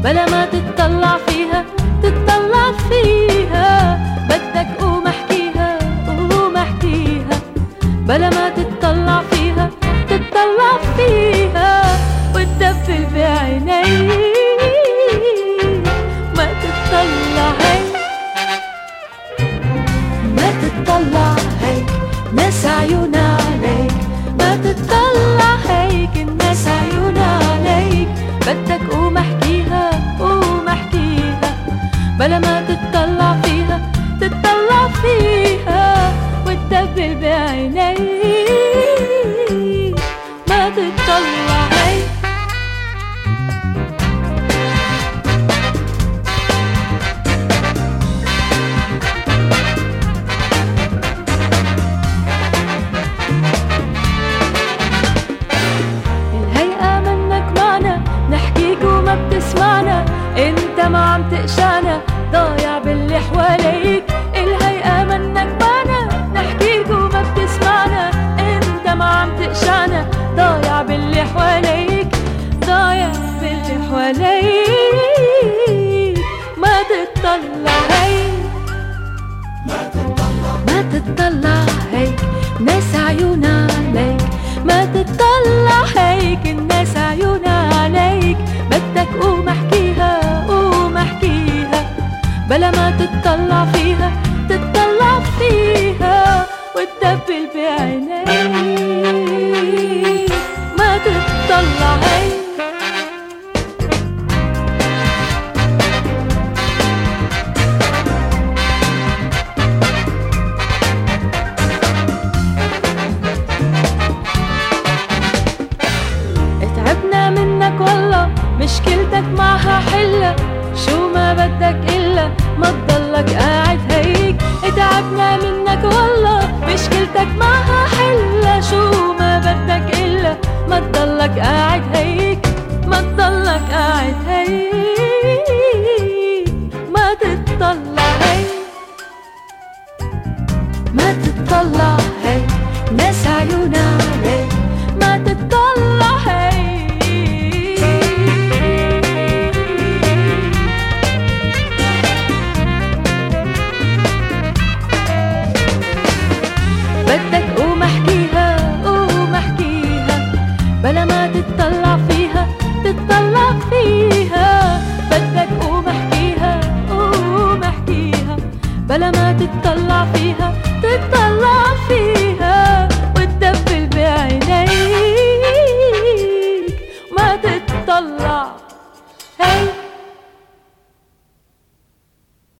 بلا ما تتطلع فيها تتطلع فيها. بدك قوم احكيها قوم احكيها، بلا ما تتطلع فيها تتطلع فيها. وتدبل بعينيك ما تتطلع هيك ما تتطلع هيك ناس عيونا عليك. ما تتطلع هيك الناس عيونا عليك. بدك قوم احكيها قوم احكيها، بلا ما تتطلع فيها تتطلع فيها. وتدبل بعينيك ما تتطلع هيك. الهيئة منك معنا نحكيك وما بتسمعنا، انت ما عم تقشعنا ضايع باللي حواليك. الهيئة منك معنا نحكيك وما بتسمعنا، انت ما عم تقشعنا ضايع باللي حواليك. ضايع باللي حواليك ما تتطلع هيك ما تتطلع هيك ناس عيونا عليك. ما تتطلع هيك الناس عيونا عليك. بدك قوم احكيها قوم احكيها، بلا ما تتطلع فيها تتطلع فيها. وتدبل بعينيك ما تتطلع هيك. تعبنا منك والله مشكلتك معها حلة، شو ما بدك إلا ما تضلك قاعد هيك. تعبنا منك والله مشكلتك معها حلة، شو ما بدك إلا ما تضلك قاعد هيك ما تضلك قاعد هيك. ما تتطلع هيك ما تتطلع هيك ناس عيونا عليك. ما تتطلع هيك بدك قوم احكيها قوم احكيها، بلا ما تتطلع فيها تتطلع فيها. بدك قوم احكيها قوم احكيها، بلا ما تتطلع فيها